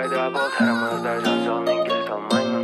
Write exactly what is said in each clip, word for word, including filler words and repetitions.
пайда болды арамызда, жанжал мен келісе алмаймын.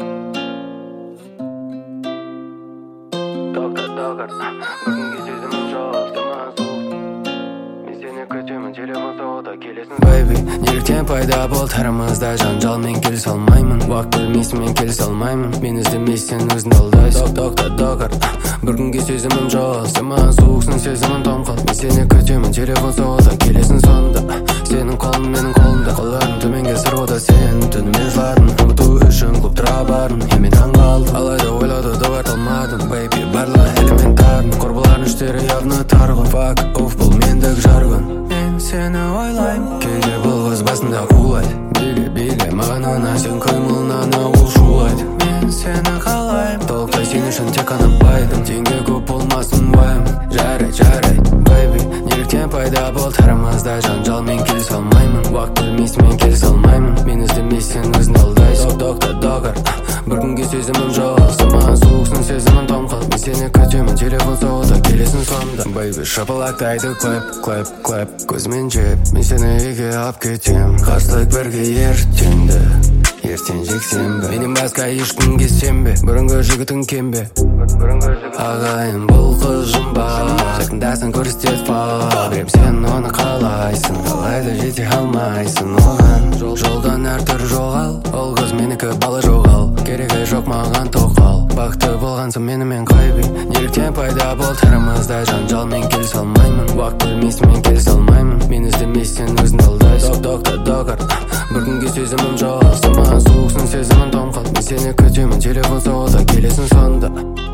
Доктор, доктор, бүгінгі сезімім жоқ, саған суық. Мен сені күтемін, телефон соғуда келесің. Baby, неліктен пайда болды арамызда, жанжал мен келісе алмаймын. Уақыт бөлмейсің, мен келісе алмаймын. Мен іздемейсің, өзіңді алдайсың. Доктор, доктор, бір күнге сезімім жоқ, саған суықсың, сезімім тоңқал. Мен сені күтемін, телефон соғуда келесің сонда. Сенің қолың менің қолымда, қолдарың төменге сырғуда. Сен түнімен жыладың, ұмыту үшін клубтыра бардың. Мен таңғалдым, алайда ойлауды доғарта алмадым. Baby, барлығы элементарный, құрбылардың іштері явно тарғын. Fuck off, бұл мендік жаргон. Мен сені ойлаймын, кейде бұл қыз басында улайды. Биле, биле, маған ана сен көңілін ол шулайды. Мен сені қалаймын, толықтай сен үшін тек қана байдым. Теңге көп болмасын уайым, жарайды, жарайды. Baby, неліктен пайда болды арамызда, жанжал мен келісе алмаймын. Уақыт бөлмейсің, мен келісе алмаймын. Мен іздемейсің, өзіңді алдайсың. Доктор, доктор, бір күнге сезімім жоқ, саған суықсың, сезімім тоңқал. Мен сені күтемін, телефон соғуда келесің сонда. Baby, шапалақтайды клэп, клэп, клэп, көзімен жеп. Мен сені үйге алып кетем, қарсылық бірге ертеңді, ертең жексенбі. Менен басқа ешкімге сенбе, бұрынғы жігітің кем бе? Ағайын, бұл қыз жұмбақ, жақындасың көрсетеді фал. Білем сен оны қалайсың, қалайда жете алмайсың оған. Жолдан әртүр жоғал, ол қыз менікі бала жоғал. Керегі жоқ маған тоқал, бақытты болғансың менімен қайби. Неліктен пайда болды арамызда, жанжал мен келісе алмаймын. Уақыт бөлмейсің, мен келісе алмаймын. Мен іздемейсің, өзіңді алдайсың. Доктор, доктор, бір күнге сезімім жоқ, саған суықсың, сезімім тоңқал. Мен сені күтемін, телефон соғуда келесің сонда.